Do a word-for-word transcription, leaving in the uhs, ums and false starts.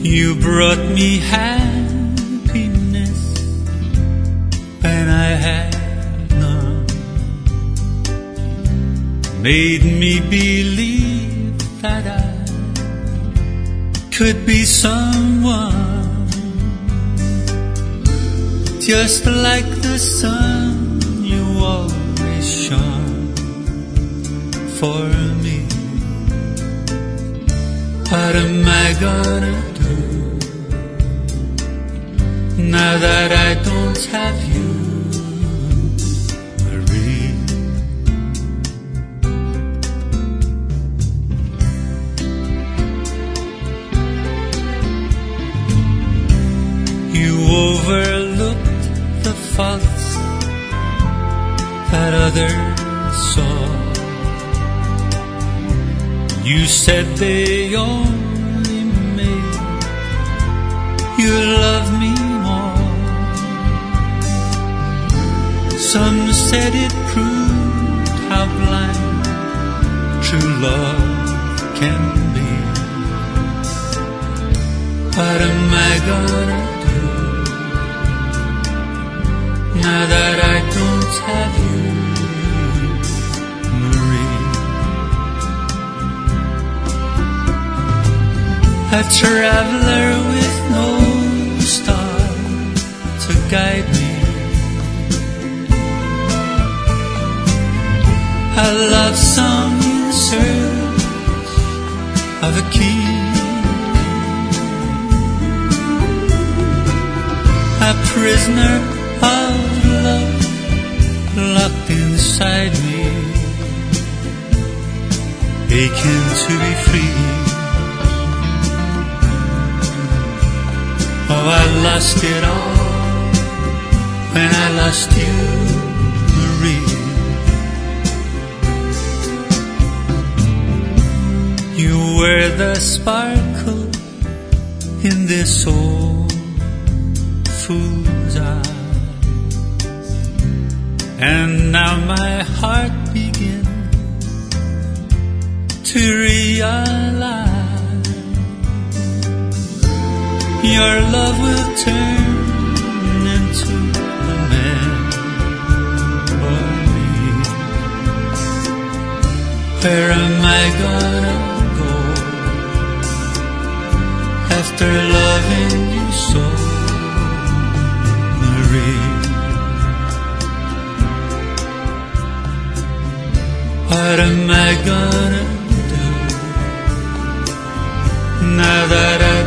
You brought me happiness when I had none, made me believe that I could be someone, just like the sun you always shone for me. What am I gonna do now that I don't have you, Marie? You overlooked the faults that others saw. You said they only made you love me more. Some said it proved how blind true love can be. What am I gonna do now that I don't have you, Marie? A traveler with no star to guide me, a love song in search of a key, a prisoner of love locked inside me, aching to be free. Oh, I lost it all when I lost you, Marie. You were the sparkle in this old fool's eyes, and now my heart begins to realize your love will turn into a memory. Where am I gonna go after loving you so, Marie? What am I gonna do now that I